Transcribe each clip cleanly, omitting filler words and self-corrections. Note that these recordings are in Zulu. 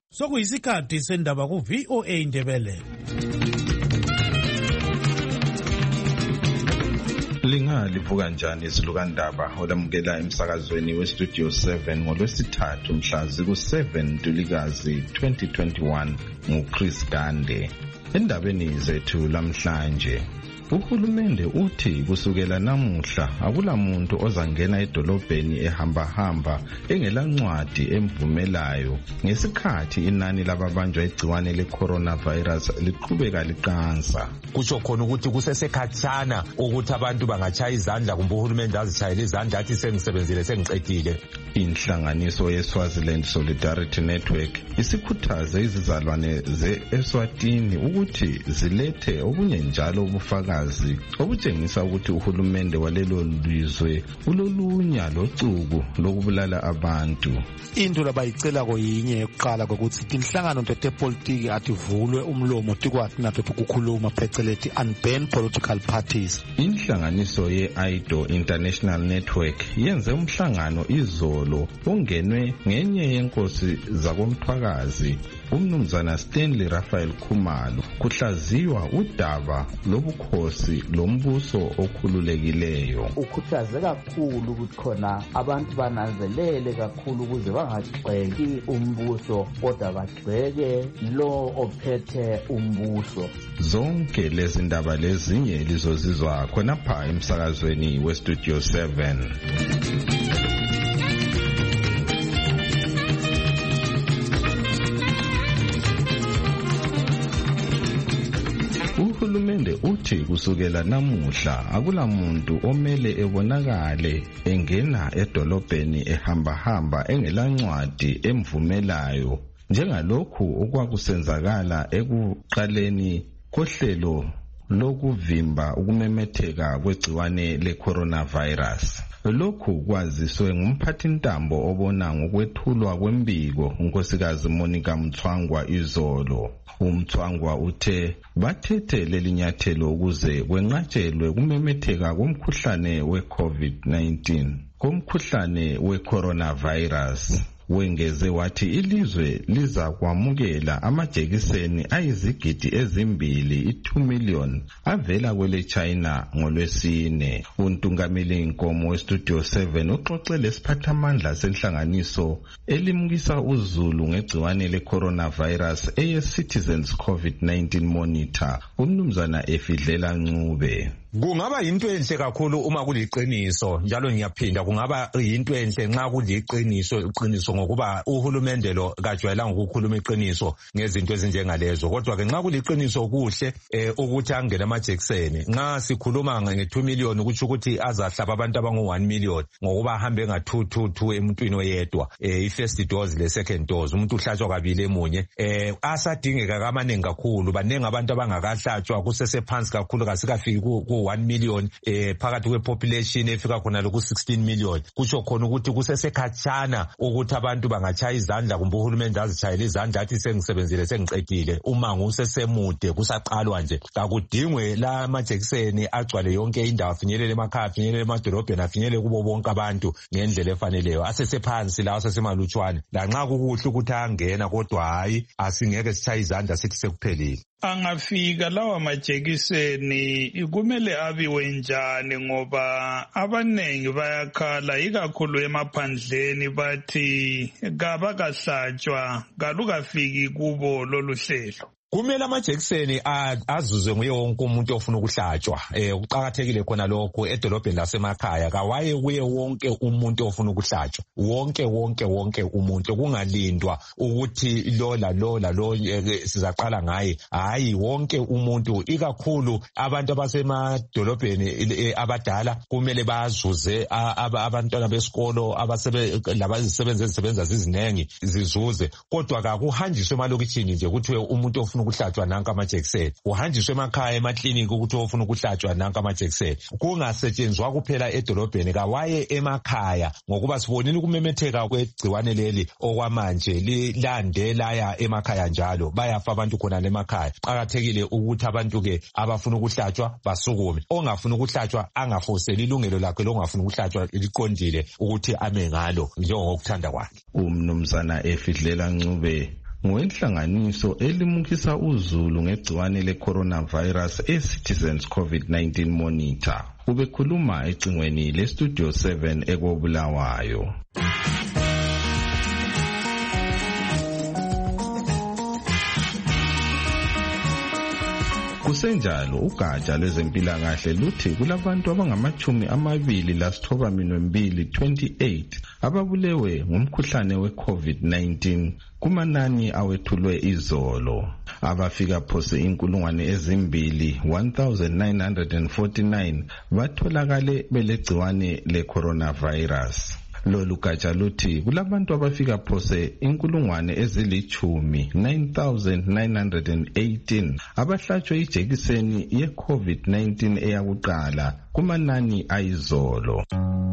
Sokuyisikhathi sendaba ku VOA Indebele. Livuka njani izilukandaba olamukela emsakazweni weStudio 7 ngolwesithathu mhla ziku-7 Ntulikazi 2021 nguChris Gande. Endabeni zethu lamhlanje, uhulumende uthi kusukela namuhla akulamuntu ozangena edolobheni ehamba engelancwadi emvumelayo ngesikhathi inani lababanjwa igciwane le-coronavirus liqhubeka liqansa. Kusho khona ukuthi kusesekhatshana ukuthi abantu bangachaya izandla kumbe uhulumende azitshayele izandla athi sengisebenzile sengiqedile. Inhlanganiso yeSwaziland Solidarity Network isikhuthaze izizalwane ze-Eswatini ukuthi zilethe okunye njalo ubufakazi obutshengisa ukuthi uhulumende walelo lizwe ulolunya locuku lokubulala abantu. Into labayicela koyinye yokuqala ukuthi inhlangano ntepolitiki ativulwe umlomo tikwathi nathi ukukhuluma phecelezi unban political parties. Inhlanganiso ye-IDO International Network yenze umhlangano izolo ongenwe ngenye yenkosi zakomthwakazi umnumzana Stanley Raphael Khumalo kuhlaziywa udaba lobukhosi lombuso okhululekileyo. Ukhuthaze kakhulu ukuthi khona abantu bananzelele kakhulu ukuze bangagxeki umbuso kodwa bagxeke lo ophethe umbuso. Zonke lezi ndaba lezinye lizozizwa khonapha emsakazweni weStudio 7. Uhulumende uthi kusukela namuhla akulamuntu omele ebonakale engena edolobheni ehamba engelancwadi emvumelayo njengalokhu okwakusenzakala ekuqaleni kohlelo lokuvimba ukumemetheka kwegciwane le-coronavirus. Lokhu kwaziswe ngumphathintambo obona ngokwethulwa kwembiko unkosikazi Monica Mthwangwa izolo. Umthwangwa uthe bathethe lelinyathelo ukuze kwenqatshelwe kumemetheka komkhuhlane we-COVID-19 komkhuhlane we-coronavirus. Wengeze wathi ilizwe liza kwamukela amajekiseni ayizigidi ezimbili 2 million avela kwele China ngolwesine. Untungameli Nkomo weStudio 7 uxoxele isiphathamandla senhlanganiso elimukisa uzulu ngegciwane le-coronavirus eye-Citizens COVID-19 Monitor umnumzana Efidlela Ncube. Kungaba yinto enhle kakhulu uma kuliqiniso, njalo ngiyaphinda kungaba yinto enhle nxa kuliqiniso ngokuba uhulumende lo kajwayelanga ukukhuluma iqiniso ngezinto ezinjengalezo. Kodwa ke nxa kuliqiniso kuhle ukuthi angene amajekiseni. Nxa sikhuluma nge2 million kuthi ukuthi azahlaba abantu abangu1 million ngokuba ahambe nga222 emuntwini oyedwa. I-first dose le second dose umuntu uhlatshwa kabili emunye. Asadingeka kamanengi kakhulu, banengi abantu abangakahlatshwa kusesephansi kakhulu kasikafiki ku 1 million phakathi kwepopulation efika khona loku 16 million. Kusho khona ukuthi kusesekhatshana ukuthi abantu bangachaya izandla kumbe uhulumende azitshayele izandla athi sengisebenzile sengiqedile. Umango usesemude kusaqalwa nje. Akudingwe la amajekiseni agcwale yonke indawo, afinyelele emakhaya, afinyelele emadolobheni, afinyelele kubo bonke abantu ngendlela efaneleyo. Asesephansi lawo asesemalutshwane. Lanxa kukuhle ukuthi angena kodwa hayi asingeke sichaye izandla sithi sekuphelile. Angafika lawa majekiseni kumele abiwe njani ngoba abanengi bayakhala ikakhulu emaphandleni bathi kabakahlatshwa kalukafiki kubo lolu hlelo. Kumele amajekiseni azuzwe nguye wonke umuntu ofuna ukuhlatshwa. Kuqakathekile khona lokho edolobheni lasemakhaya kawaye kuye wonke umuntu ofuna ukuhlatshwa. Wonke umuntu kungalindwa ukuthi lo sizaqala ngaye. Hayi, wonke umuntu, ikakhulu abantu abasemadolobheni abadala kumele bazuze, abantwana besikolo labazisebenza ezisebenza zizinengi zizuze. Kodwa kakuhanjiswe emalokitshini nje ukuthi umuntu ofuna ukuhlatshwa nanka amajekiseni, uhanjiswe emakhaya emakliniki ukuthi ofuna ukuhlatshwa nanka amajekiseni. Kungasetshenzwa kuphela edolobheni, kawaye emakhaya ngokuba sibonile ukumemetheka kwegciwane leli okwamanje lilande laya emakhaya njalo, bayafa abantu khona emakhaya. Qakathekile ukuthi abantu ke abafuna ukuhlatshwa basukume, ongafuna ukuhlatshwa angafoseli ilungelo lakhe longafuna ukuhlatshwa liqondile ukuthi ame ngalo njengokuthanda kwakhe. Umnumzana Efidlela Ncube ngowenhlanganiso elimukisa uzulu ngegciwane le-coronavirus e-Citizens COVID-19 Monitor. Ubekhuluma ecingweni le-Studio 7 eKobulawayo. Kusenjalo ugatsha lwezempilakahle luthi kulabantu abangama-29 ababulewe ngumkhuhlane we-COVID-19 kumanani awethulwe izolo. Abafika phose 2,1949 batholakale belegciwane le-coronavirus. Lolu gatsha luthi kulabantu abafika phose 9,918 abahlatshwe ijekiseni ye-COVID-19 eyakuqala kumanani ayizolo.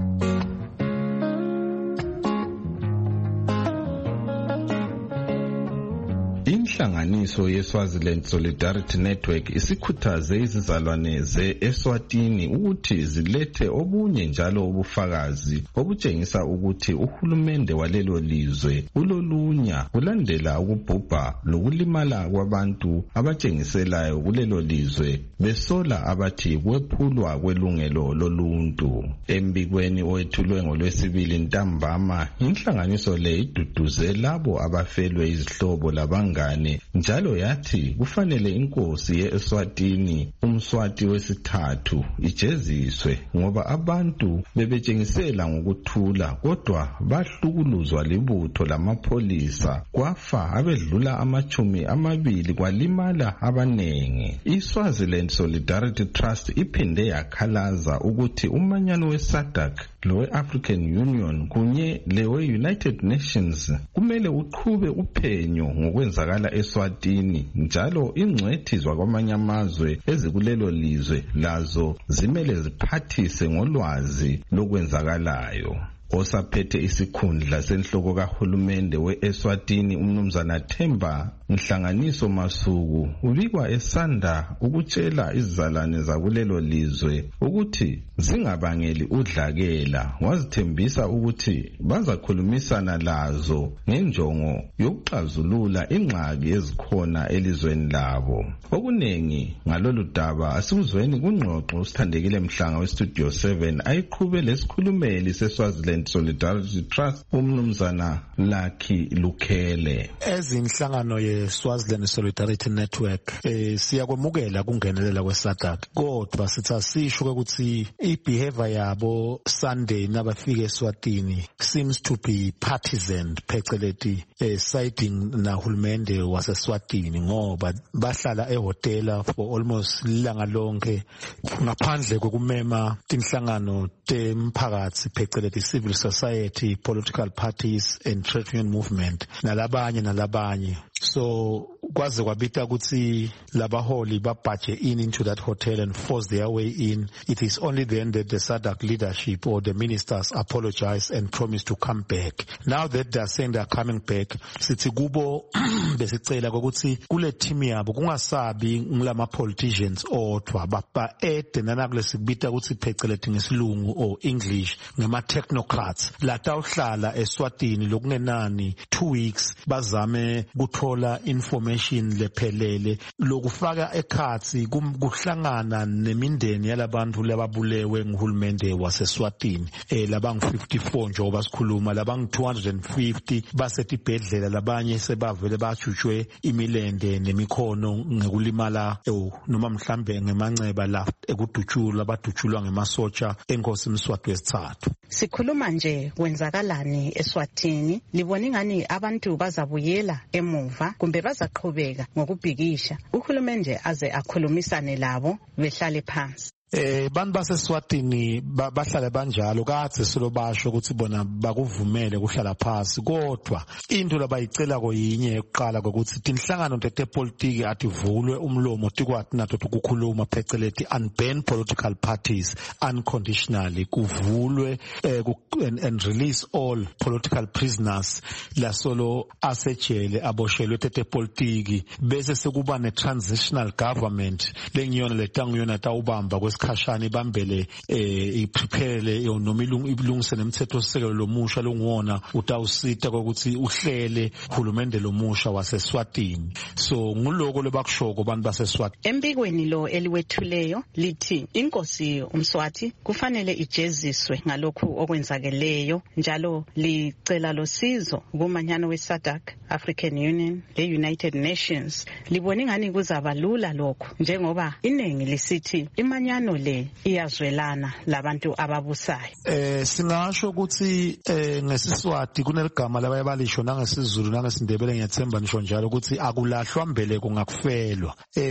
Inhlanganiso ye-Swaziland Solidarity Network isikhuthaze izizalwane ze-Eswatini ukuthi zilethe obunye njalo ubufakazi obutshengisa ukuthi uhulumende walelo lizwe ulolunya kulandela ukubhubha lokulimala kwabantu abatshengiselayo kulelo lizwe besola abathi kwephulwa kwelungelo loluntu. Embikweni owethulwe ngoLwesibili ntambama, inhlanganiso le iduduze labo abafelwe izihlobo labangane njalo yathi kufanele inkosi ye-Eswatini umswati wesithathu ijeziswe ngoba abantu bebetshengisela ngokuthula kodwa bahlukuluzwa libutho lamapholisa kwafa abedlula 20 kwalimala abanengi. iSwaziland Solidarity Trust iphinde yakhalaza ukuthi umanyano we-SADC lowe-African Union kunye lewe-United Nations kumele uqhube uphenyo ngokwenzakala eSwatini njalo ingcwethizwa kwamanye amazwe ezikulelo lizwe lazo zimele ziphathise ngolwazi lokwenzakalayo. Osaphethe isikhundla senhloko kahulumende we-Eswatini umnumzana Themba Nhlanganiso Masuku ubikwa esanda ukutshela izizalwane zakulelo lizwe ukuthi zingabangeli udlakela, wazithembisa ukuthi bazakhulumisana lazo ngenjongo yokuxazulula ingxaki ezikhona elizweni labo. Okunengi ngalolu daba asikuzweni kungxoxo usithandekile Mhlanga we-Studio 7 ayiqhube lesikhulumeli seSwaziland Solidarity Trust umnumzana Lucky Lukhele. Ezinhlangano ye-Swaziland Solidarity Network siyakwemukela kungenelela kwe-SADC kodwa sithi asisho ukuthi i-behavior yabo Sunday nabafika eSwatini seems to be partisan phecelezi siding nahulumende waseSwatini ngoba bahlala ehotela for almost ilanga lonke ngaphandle kokumema inhlangano temphakathi phecelezi civil society, political parties and trade union movement nalabanye. So kwaze kwabita ukuthi labaholi babhaje into that hotel and force their way in. It is only then that the SADC leadership or the ministers apologize and promise to come back. Now that they are saying they are coming back, sithi kubo besicela ukuthi kule team yabo kungasabi ngilama politicians odwa ba-add nana kule sikubita ukuthi phecelezi ngesilungu or English ngama technocrats latawuhlala eSwatini lokungenani 2 weeks bazame kuthola information lephelele lokufaka ekhathi kuhlangana nemindeni yalabantu lababulewe nguhulumende waseSwatini labangu 54 njengoba sikhuluma labangu 250 basetibhedlela labanye sebavele bajutshwe imilende nemikhono ngekulimala noma mhlambe ngemanceba la ekudutshulwa badutshulwa ngemasotsha enkosi Mswati wesithathu. Sikhuluma nje kwenzakalani eSwatini, libona ingani abantu bazabuyela emuva kumbe bazaqhubeka ngokubhikisha uhulumende aze akhulumisane labo behlale phansi? Bantu baseSwatini bahlala banjalo kade solo basho ukuthi bona bakuvumele kuhlala phansi kodwa into labayicela koyinye yokuqala ukuthi inhlangano tepolitiki ativulwe umlomo tikwathi nato ukukhuluma phecelezi unban political parties unconditionally kuvulwe and release all political prisoners la solo asejele aboshelwe tepolitiki bese sekuba ne transitional government lengiyona letangiyona tawubamba lesikhashana ibambele iprepare noma ilungise nemithetho sisekelo lomusha longuwona utawusita ukuthi uhlele uhulumende lomusha waseSwatini. So nguloko lebakushoko abantu baseSwatini. Embikweni lo eliwethuleyo lithi inkosi uMswati kufanele ijeziswe ngalokhu okwenzakeleyo, njalo licela losizo kumanyano weSADC, African Union, le-United Nations. Libona ingani kuzaba lula lokho njengoba iningi lisithi imanyano le iyazwelana labantu ababusayo. Singasho ukuthi ngesiswati kuneligama labayabalisho nangesizulu nangesindebele ngiyathemba nisho njalo ukuthi akulahlwa mbeleko ngakufelwa.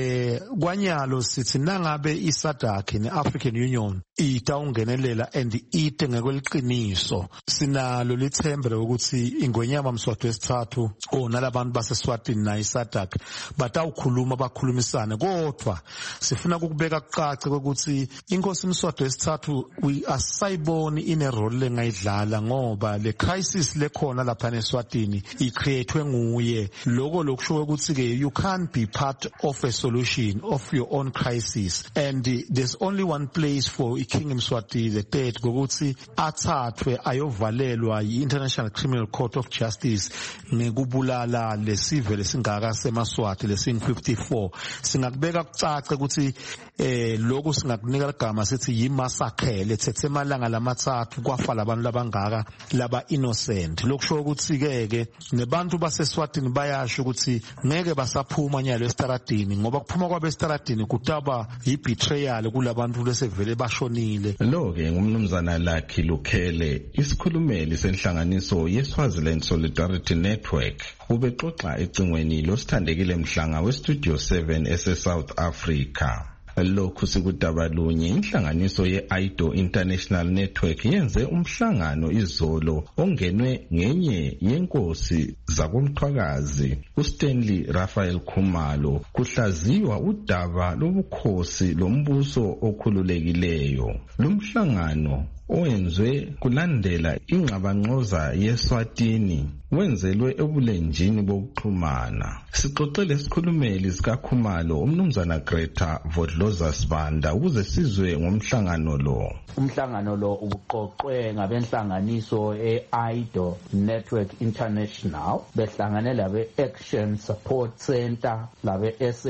Kwanyalo sithi nangabe iSADC ne-African Union itawungenelela and ite ngekweliqiniso, sinalo lithembe lokuthi ingwenyama Mswati wesithathu nalabantu baseSwatini na iSADC batawukhuluma bakhulumisane. Kodwa sifuna ukubeka kucace ukuthi inkosi Mswati wesithathu asayiboni ine role lengayidlala, ngoba le crisis lekhona lapha eSwatini icreatewe nguye. Lokho lokusho ukuthi ke you can't be part of a solution of your own crisis, and there's only one place for King Mswati the third ukuthi athathwe ayovalelwa yi-International Criminal Court of Justice ngekubulala lesive lesingaka semaswati lesingu-54. Singakubeka kucace ukuthi lokho singakunika ligama sithi yimassacre lethethe emalanga lamathathu kwafa labantu labangaka laba innocent. Lokusho ukuthi ke nebantu baseSwatini bayasho ukuthi ngeke basaphuma nyalo estaradini, ngoba kuphuma kwabe estaradini kutaba yi-betrayal kulabantu lesevele bashonile. Lo ke ngumnumzana Lucky Lukhele, isikhulumeli senhlanganiso yeSwaziland Solidarity Network, ubexoxa ecingweni losithandekile Mhlanga weStudio 7 eseSouth Africa. Lokhu sikudabalunye inhlanganiso ye-IDO International Network yenze umhlangano izolo ongenwe ngenye yenkosi zakomthwakazi uStanley Raphael Khumalo kuhlaziywa udaba lobukhosi lombuso okhululekileyo. Lumhlangano owenzwe kulandela ingxabangxoza yeSwatini wenzelwe ebulenjini bokuxhumana. Sixoxele isikhulumeli sikaKhumalo umnumzana Greta Vodloza Sibanda ukuze sizwe ngomhlangano lo. Umhlangano lo ubuqoqwe ngabenhlanganiso e-IDO Network International behlangane labe Action Support Center labe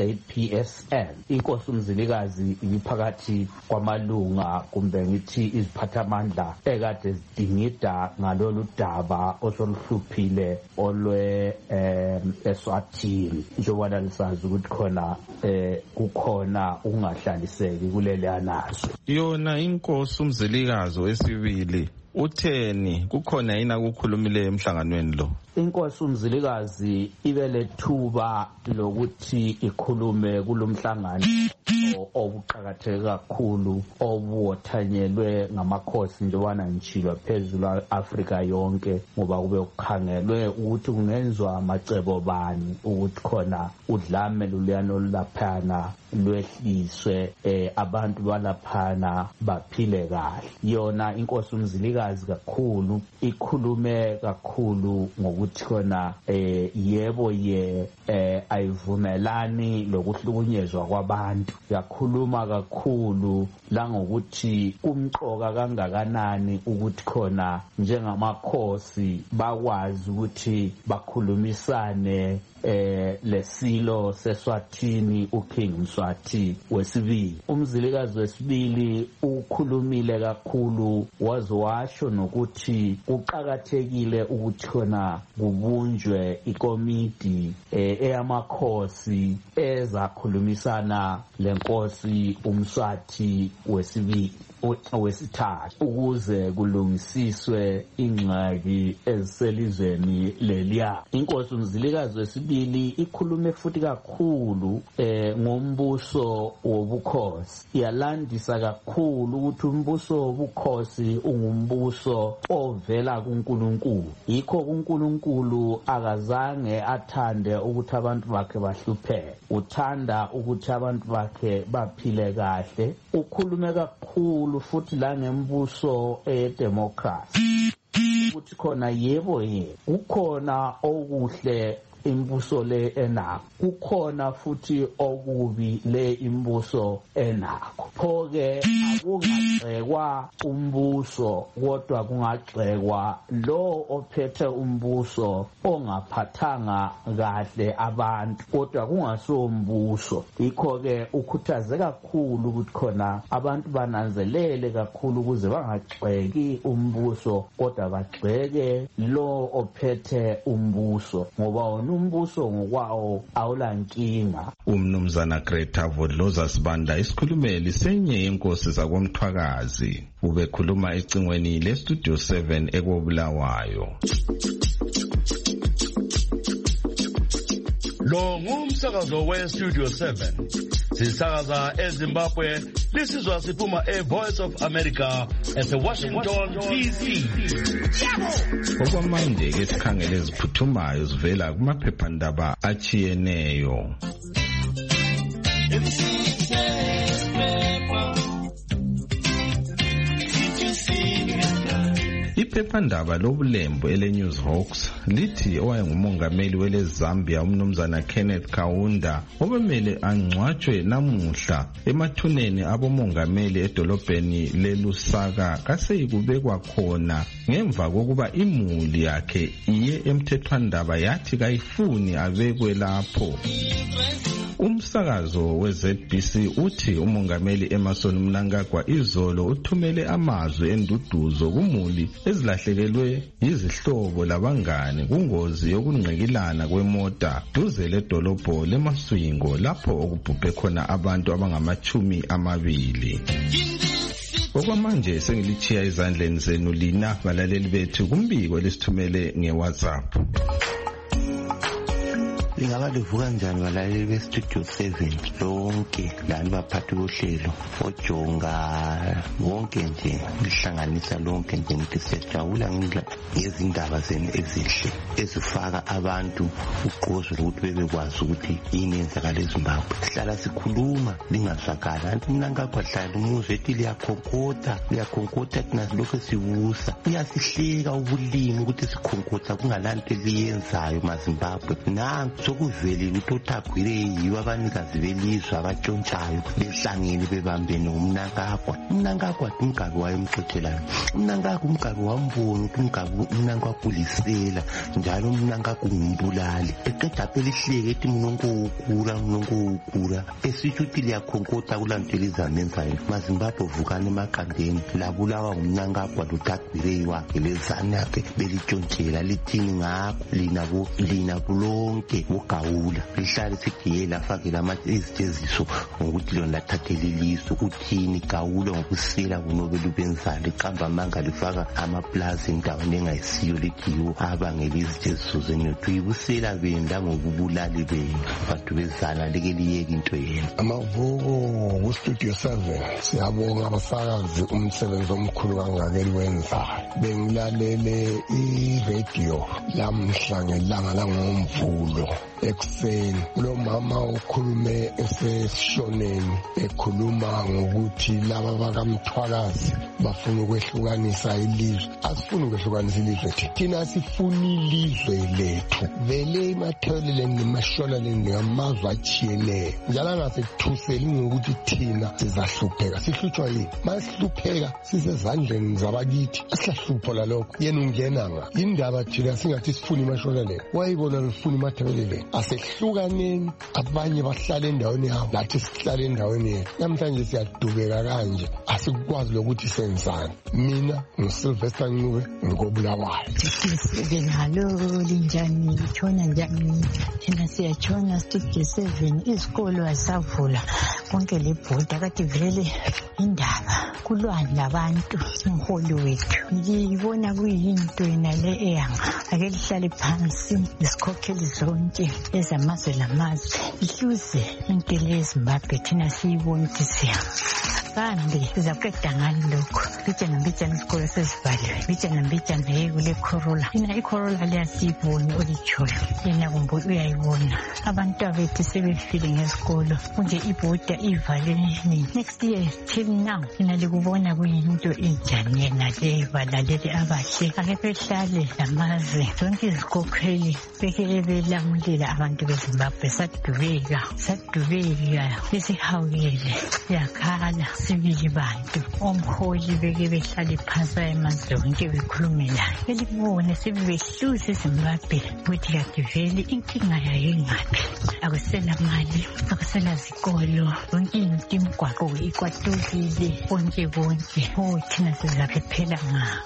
SAPSN. Inkosi uMzilikazi ibiphakathi kwamalunga kumbe ngithi iziphathamandla ekade zidingida ngalolu daba osoluhluphile olwe eSwatini. Njengoba lisazi ukuthi khona kukhona ukungahlaliseki kuleli anazo. Yona inkosi uMzilikazi wesibili utheni, kukhona yini akukhulumile emhlanganweni lo? Inkosi uMzilikazi ibelethuba lokuthi ikhulume kulomhlangano obuqhakatheke kakhulu obuwothanyelwe ngamakhosi njengoba ngitshilo phezulu Africa yonke, ngoba kube ukhangelwe ukuthi kungenzwa amacebo bani ukuthi khona udlame luluyano laphana lwehliswe, abantu balaphana baphile kahle. Yona inkosi uMzilikazi kakhulu ikhulume kakhulu ngokuthi khona yebo ayivumelani lokuhlukunyezwa kwabantu. Yakhuluma kakhulu langokuthi kumqoka kangakanani ukuthi khona njengamakhosi bakwazi ukuthi bakhulumisane lesilo seSwatini uKing Mswati wesibili. UMzilikazi wesibili ukhulumile kakhulu wazwasho nokuthi kuqhakathekile ukuthi khona kubunjwe ikomiti eyamakhosi ezakhulumisana lenkosi uMswati wesibili wesithathu ukuze kulungisiswe ingxaki eziselizweni leliya. Inkosi uMzilikazi wesibili ikhulume futhi kakhulu ngombuso wobukhosi. Yalandisa kakhulu ukuthi umbuso wobukhosi ungumbuso ovela kuNkulunkulu. Yikho uNkulunkulu akazange athande ukuthi abantu bakhe bahlupheke, uthanda ukuthi abantu bakhe baphile kahle. Ukhulume kakhulu futhi la ngembuso edemocracy ukuthi khona yebo kukhona okuhle imbuso le enakho, kukhona futhi okubi le imbuso enakho. Pho-ke akungagxekwa umbuso, kodwa kungagxekwa lo ophethe umbuso ongaphathanga kahle abantu, kodwa kungasombuso. Yikho-ke ukhuthaze kakhulu ukuthi khona abantu bananzelele kakhulu ukuze bangagxeki umbuso, kodwa bagxeke lo ophethe umbuso, ngoba wona umbuso ngokwawo awulankinga. Umnumzana Greta Vodloza Sibanda isikhulumeli senye yenkosi zakomthwakazi ubekhuluma ecingweni leStudio 7 ekobulawayo. Lo ngumsakazo weStudio 7. Sisakaza eZimbabwe, lisizwa siphuma eVoice of America eseWashington DC. Okwamanje ke sikhangele eziphuthumayo zivela kumaphephandaba achiyeneyo. Iphephandaba lobulembu eleNewsHawks lithi owayengumongameli weleZambia umnumzana Kenneth Kaunda obemele angcwatshwe namuhla emathuneni abomongameli edolobheni leLusaka kaseyikubekwa khona ngemva kokuba imuli yakhe iye emthethwandaba yathi kayifuni abekwe lapho. Umsakazo weZBC uthi umongameli Emmerson Mnangagwa izolo uthumele amazwi enduduzo kumuli ezilahlekelwe izihlobo labangane kungozi yokungqikilana kwemota duze ledolobho leMaswingo lapho okubhubhe khona abantu abangama-20. Okwamanje sengilichiya ezandleni zenu lina balaleli bethu kumbiko lesithumele ngeWhatsApp. Lingaba livuka njani balaleli beStudio 7 lonke lani baphathi bohlelo ojonga wonke nje lihlanganisa lonke nje ngithi siyajabula ngezindaba zenu ezihle ezifaka abantu uqozo ukuthi bebekwazi ukuthi yini yenzakala eZimbabwe. Sihlala sikhuluma lingazwakala anti Mnangagwa hlala umuzwe ethi liyakhonkotha thina lokho sibusa uyasihleka ubulimi ukuthi sikhonkotha kungalanto eliyenzayo maZimbabwe. Nanku sokuvelile ukuthi oThagwire yiwo abanikazi belizwe abatshontshayo behlangene bebambene uMnangagwa. uMnangagwa umgabe wayemxoxelayo, uMnangagwa umgabe wambona ukuthi uMnangagwa ulisela njalo uMnangagwa ngumbulali. Eqeda phela ihleke ethi mnonkokura esitsho ukuthi liyakhonkotha kulanto elizamenzayo. maZimbabwe vukani emaqandeni labulawa nguMnangagwa loThagwire wakhe lezane yakhe belitshontshela lithini ngakho lina kulonke Gawula lihlale sigiyela afakela iziteziso ngokuthi lona lathathela ilizwe uthini Gawula ngokusela kunobela ubenzalo iqamba amanga lifaka amaplazi endaweni engayisiyo lithiwo abangela iziteziso zenothu ibusela benda ngokubulali benu bantu bezana leke liyeke into yenu. Amavuko kuStudio 7 siyabonga abasakazi umsebenzi omkhulu kangaka eliwenzayo. Bengilalele iradio lamhla ngelanga langomvulo ekuseni lo mama ukhulume eseshoneni ekhuluma ngokuthi laba bakamthwakazi bafuna ukwehlukanisa ilizwe. Asifuni ukwehlukanisa ilizwe thina sifuna ilizwe lethu vele imatheleleni nemashonaleni ngamazwe achiyeneyo njalo ngasekthuseli ngokuthi thina sizahlupheka. Sihlutshwa yini? Masihlupheka sisezandleni zabakithi asihlupho lalokho yena ungenanga indaba thina singathi sifuna imashonaleni wayibona lifuna imatheleleni asehlukaneni abanye bahlala endaweni yabo lathi sihlala endaweni yethu. Namhlanje siyadubeka kanje asikwazi lokuthi senzani. Mina nguSylvester Ncube ngikobulawayo. Halo linjani itshona njani? Thina siyatshona Studio 7 izikolo azisavula konke lebhoda kade vele indaba kulwana labantu umholi wethu. Ngibona kuyinto yena le eyanga ake lihlale phansi isikhokheli zonke ezamazwe lamazwe ihluze into leZimbabwe thina siyibona ukuthi siya kambe sizaqeda ngani lokho. Mbijana isikolo sesivaliwe mbijana kule Corolla thina iCorolla liyasiyibona olitshoyo yena kumbe uyayibona abantu bethu sebefile ngesikolo kunje ibhoda ivaleni next year till now thina kubona kuyinto enjani yena le balaleli abahle ake behlale lamaze zonke izikhokheli beke belamulela abantu beZimbabwe sadubeka besihawukele yakhala sibili bantu omholi beke behlale phansi emazonke bekhulume laye belibone sebehluza eZimbabwe ukuthi kade vele inkinga yayingaphi akusela mali akusela zikolo yonke into imigwaqo ikwatulile konke thina sizaphephela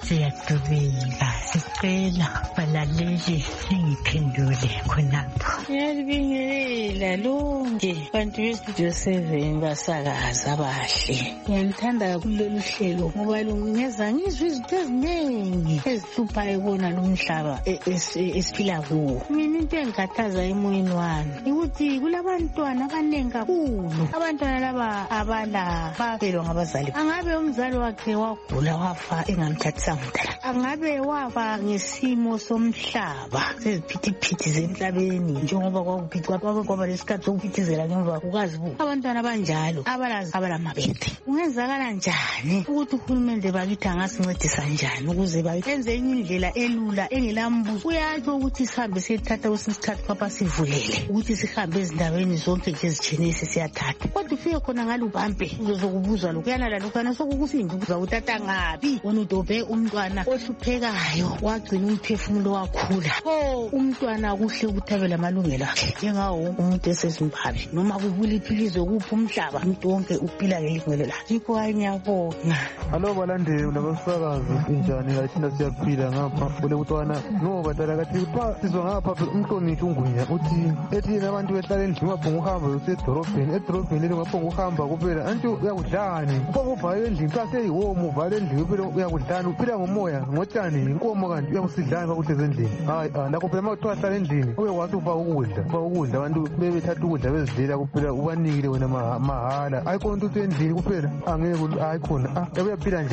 siyadubeka sicela balaleli singiphendule khonapho ngiyalibingelela lonke bantu bestudio 7 basakaza abahle ngiyalithanda kulolu hlelo ngoba lungeza ngizwe izinto eziningi ezihluphayo kona lomhlaba esiphila kuwo. Mina into engikhathaza emoyeni wami ukuthi kulabantwana abaningi kakhulu abantwana laba abala bafelwa ngabazali. Angabe umzali wakhe wagula wafa engamthathisanga umntana, angabe wafa ngesimo somhlaba seziphithiphithi zemhlabeni njengoba kwaba lesikhathi sokuphithizela ngemva kukazibuka. Abantwana abanjalo abalamabethe kungenzakala njani ukuthi uhulumende bakithi angasincedisa njani ukuze bayenze indlela elula engelambuzo? Uyatsho ukuthi sihambe siyethatha kwesinye isikhathi papa sivulele ukuthi sihambe ezindaweni zonke nje ezitshiyeneyo siyathatha, kodwa ufike khona ngalubambe uzokubuzwa lokuyana lalokana sokukusinda ukuza utata ngapi wona udobe umntwana ohluphekayo wagcina umphefumulo wakhula. Umntwana kuhle ukuthi abe lamalungelo akhe njengawo wonke umuntu eseZimbabwe noma kukuliphi ilizwe kuphi umhlaba umuntu wonke uphila ngelungelo lakhe. Yikho ngiyabonga. Alo balandeli labasakazi injani lathina siyaphila ngapha kule kutwana ngoba dala kathi kuthiwa sizwa ngapha umhloniphi ungwinya uthi ethi abantu behlala endlini waphunga uhamba edorobheni lelo waphunga uhamba kuphela anti uyakudlani ubuvale endlini xa seyiwomo uvale endlini kuphela uyakudlani uphila ngomoya ngotshani inkomo kanti uyakusidlani bakuhlezi endlini. Hayi lakho phela ma kuthiwa hlala endlini ube wathi ufa ukudla abantu bebethatha ukudla bezidlela kuphela ubanikile wena mahala ayikho nto endlini kuphela angeke ayikhona uyaphila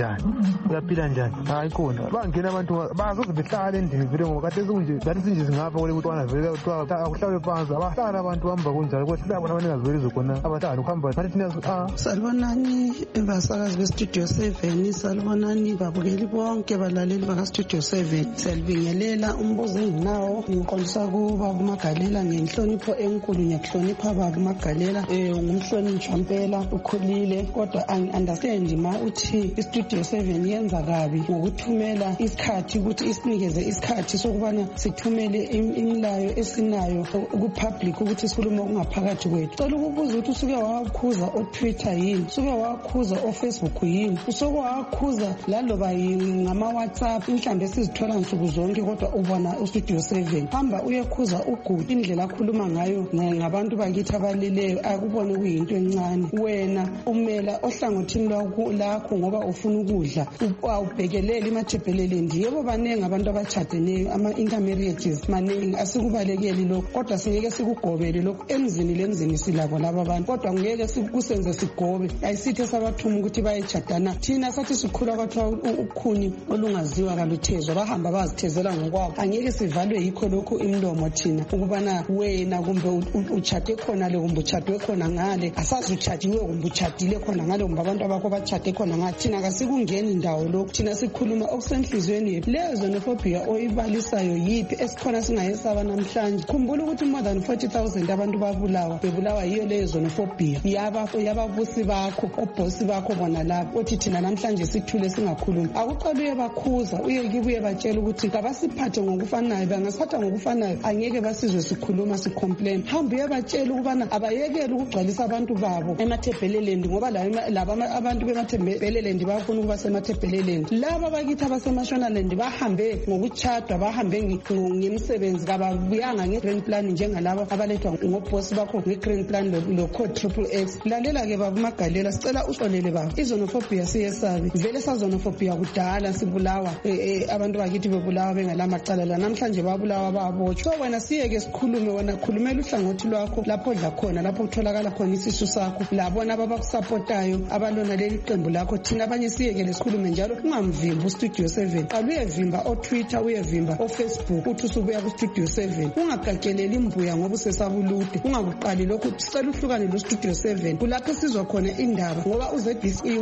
njani ayikhona bangena abantu bazoze behlala endlini vele ngoba kade bathi sinje singapha kule kutwana vele kuthiwa akuhlabe phansi abahlala abantu hamba kunjalo kwehlala bona abaningazi zokona abahlala ukuhamba bathi thina salibonani basakazi bestudio 7 salibonani babukeli bonke balaleli bakastudio 7 siyalibingelela umbuzo enginawo ngiqondisa kuba kuMagalela ngenhlonipho enkulu ngiyakuhlonipha baba uMagalela ngumhlonitshwa impela ukhulile kodwa angi-understand ma uthi istudio 7 yenza kabi ngokuthumela isikhathi ukuthi isinikeze isikhathi sokubana sithumele imilayo esinayo ku-public ukuthi sikhulume okungaphakathi kwethu. Cela ukubuza ukuthi usuke wakhuza o-Twitter yini, usuke wakhuza o-Facebook yini, usuke wakhuza laloba ngama-WhatsApp mhlawumbe esizithola nsuku zonke kodwa ubona ustudio 7 hamba uyekhuza uGudi indlela akhuluma ngayo ngabantu bakithi abalileyo akubone kuyinto encane. Wena umela ohlangothini lakho ngoba ufuna ukudla awubhekeleli emathebhelelendi. Yebo baningi abantu abatshadeneyo ama-intermarriages maningi asikubalekeli lokho kodwa singeke sikugobele lokho emzini silabo laba abantu kodwa ngeke sikusenze sigobe. Ayisithi sabathuma ukuthi bayetshadana thina sathi sikhula kwathiwa ukhuni olungaziwa kaluthezwa bahamba bazithezela ngokwabo. Angeke sivalwe yikho lokho imlomo thina ukubana wena kumbe uchade khona le kumbe uchadwe khona ngale asazi uchadiwe kumbe uchadile khona ngale kumbe abantu abakho bachade khona ngale. Thina kasikungeni indawo lokho thina sikhuluma okusenhlizweni yethu. Le xenophobia oyibalisayo yipi esikhona singayesaba namhlanje? Khumbula ukuthi more than 40,000 abantu bebulawa yiyo le xenophobia yababusi bakho obhosi bakho bona lapho othi thina namhlanje sithule singakhulumi. Akuqala uyebakhuza uyekibuye batshela ukuthi kabasiphathe ngokufanayo bangasiphatha ngokufanayo angeke basizwe sikhuluma sicomplain. Hamba uyebatshela ukubana abayekele ukugcwalisa abantu babo emathebhelelendi ngoba laba abantu bemathebhelelendi bafuna ukuba semathebhelelendi. Laba bakithi abasemashonaland bahambe ngokuchadwa bahambe ngemisebenzi kababuyanga nge-grand plan njengalabo abalethwa ngobhosi bakho nge-grand plan lo-code XXX. Lalela ke baba uMagalela sicela uxolele baba izonophobia siyesabe vele sazonophobia kudala sibulawa abantu bakithi bebulawa bengalamacala la namhlanje babulawa babotshwa. So wena siyeke sikhulume wena khulumela uhlangothi lwakho lapho odla khona lapho kutholakala khona isisu sakho labona ababakusapotayo abalona leli qembu lakho thina abanye siyeke lesikhulume njalo ungamvimbi ustudio 7 qala uyevimba o-Twitter uyevimba o-Facebook uthi usubuya kustudio 7 ungagageleli imbuya ngoba usesabulude ungakuqali lokhu sicela uhlukane lo studio 7 kulapho sizwa khona indaba ngoba uZBC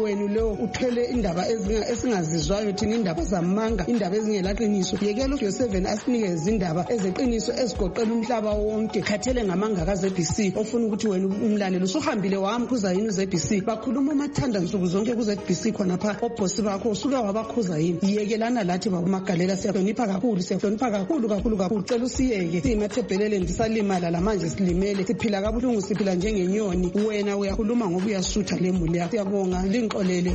wena lo uthwele indaba esingazizwayo thina indaba zamanga indaba ezingelaqiniso yekela uStudio 7 asinikeze indaba ezeqiniso ezigoqela umhlaba wonke khathele ngamanga kaZBC ofuna ukuthi wena umlaleli usuhambile wamkhuza yini uZBC bakhuluma amathanda nsuku zonke kuZBC khona pha obhosi bakho usuke wabakhuza yini yekelana lathi bakumagalela siyahlonipha kakhulu cela usiyeke siyimathebhelele ndisalimala lamanje silimele siphila kabuhlungu siphila njengenyoni wena uyakhuluma ngoba uyasutha lemuli yakho siyabonga lingxolele.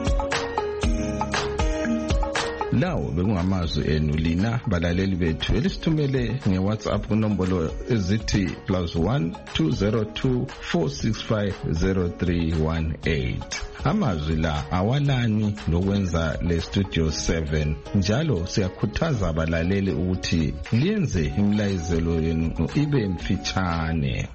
Lawo bekungamazwi enu lina balaleli bethu elisithumele ngeWhatsApp kunombolo ezithi +1 202 465 0318. Amazwi la awalani lokwenza le Studio 7 njalo siyakhuthaza abalaleli ukuthi liyenze imlayizelo yenu ibe mfitshane.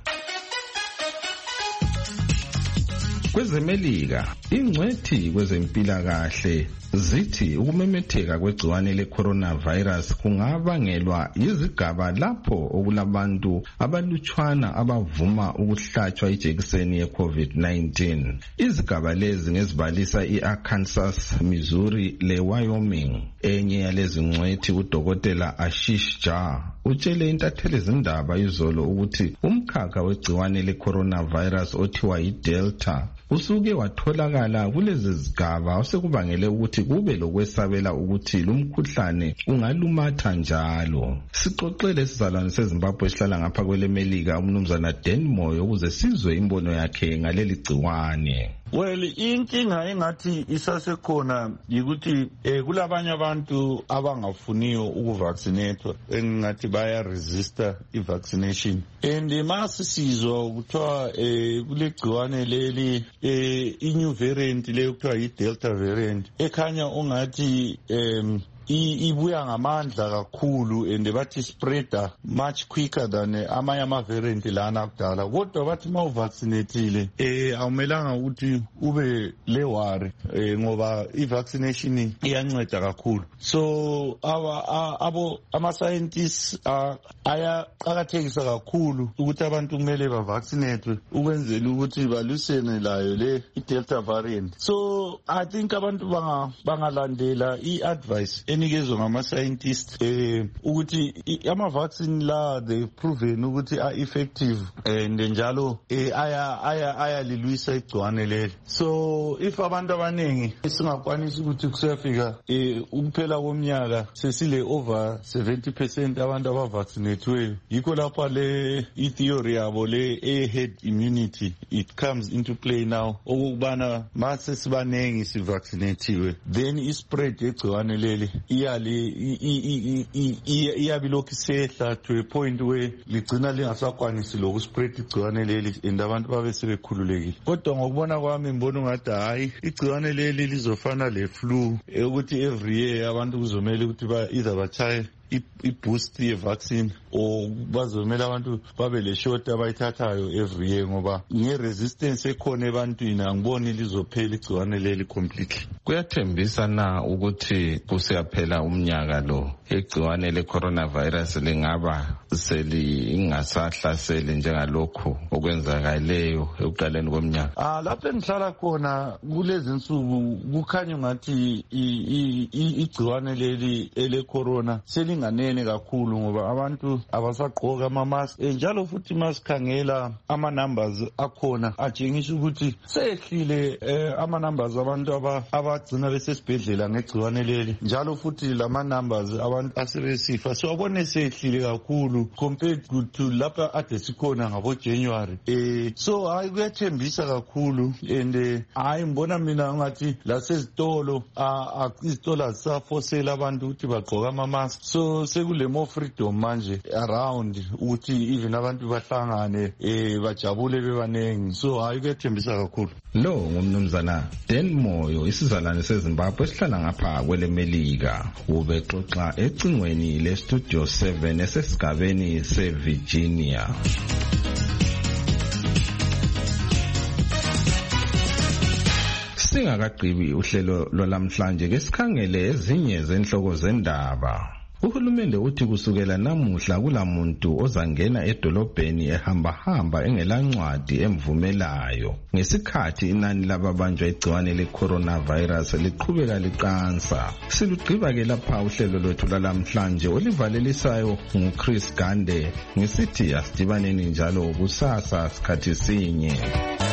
Kwezemelika ingcwethi kwezempilakahle zithi ukumemetheka kwegciwane le-coronavirus kungabangelwa yizigaba lapho okulabantu abalutshwana abavuma ukuhlatshwa ijekiseni ye-COVID-19. Izigaba lezi ngezibalisa i-Arkansas, Missouri le-Wyoming. Enye yalezi ngcwethi uDokotela Ashish Jha utshele intatheli izindaba izolo ukuthi umkhakha wegciwane le-coronavirus othiwa yi-Delta usuke watholakala kulezi zigaba osekubangele ukuthi kube lokwesabela ukuthi lumkhuhlane ungalumatha njalo. Sixoxele isizalwane seZimbabwe esihlala ngapha kwelemelika umnumzana Dan Moyo ukuze sizwe imbono yakhe ngaleli gciwane. Well, inkinga engathi isasekhona yikuthi kulabanye abantu abangafuniyo ukuvaccinatwa engathi baya resista i-vaccination. And masisizwa kuthiwa kulegciwane leli i-new variant le kuthiwa yi-Delta variant ekhanya ungathi ibuya ngamandla kakhulu and bathi spreader much quicker than amanye ama-variant lana kudala. Kodwa bathi ma uvaccinatile awumelanga ukuthi ube lewari ngoba i-vaccination iyanceda kakhulu. So ama-scientists ayaqakathekisa kakhulu ukuthi abantu kumele bavaccinatwe ukwenzela ukuthi balwisene layo le i-Delta variant. So I think abantu bangalandela i-advice enikezwe ngama-scientists ukuthi ama-vaccine la they've proven ukuthi are-effective and njalo ayalilwisa igciwane leli. So if abantu abaningi singakwanisi ukuthi kusiyafika ukuphela komnyaka sesile over 70% abantu abavaccinatweyo, yikho lapha le i-theory yabo le herd immunity it comes into play now okubana mase sibanengi sivaccinatiwe then i-spread yegciwane leli iyabilokhu isehla to a point where ligcina lingasakwanisi lokuspread igciwane leli and abantu babe sebekhululekile. Kodwa ngokubona kwami ngibona ngathi hayi igciwane leli lizofana le-flu ukuthi every year abantu kuzomele ukuthi either bachaye i-boost ye-vaccine or bazomela abantu babe le-shot abayithathayo every year ngoba nge-resistance ekhona ebantwini angiboni lizophela igciwane leli completely. Kuyathembisa na ukuthi kusiyaphela umnyaka lo igciwane le-coronavirus lingaba selingasahlaseli njengalokhu okwenzakaleyo ekuqaleni komnyaka? Lapho engihlala khona kulezi nsuku kukhanya ngathi igciwane leli ele-corona selinganene kakhulu ngoba abantu abasagqoka ama-mask njalo futhi masikhangela ama-numbers akhona atshengisa ukuthi sehlile ama-numbers abantu abagcina besesibhedlela ngegciwane leli njalo futhi lama-numbers abantu asebesifa siwabone sehlile kakhulu compared to lapha ade sikhona ngabo-January. So hayi kuyathembisa kakhulu and hayi ngibona mina ngathi lasezitolo izitolo azisafosela abantu ukuthi bagqoka ama-mask. So sekule more freedom manje around ukuthi even abantu bahlangane bajabule bebanengi. So hayi kuyathembisa kakhulu. Lo ngumnumzana Dan Moyo isizalwane seZimbabwe esihlala ngapha kwelemelika ubexoxa ecingweni le-Studio 7 esesigabeni se-Virginia. Singakagqibi uhlelo lwalamhlanje ke sikhangele ezinye zenhloko zendaba. Uhulumende uthi kusukela namuhla kulamuntu ozangena edolobheni ehamba engelancwadi emvumelayo. Ngesikhathi inani lababanjwa igciwane le-coronavirus liqhubeka liqansa. Silugqiba ke lapha uhlelo lwethu lalamhlanje olivalelisayo nguChris Gande. Ngisithi asidibaneni njalo kusasa sikhathi sinye.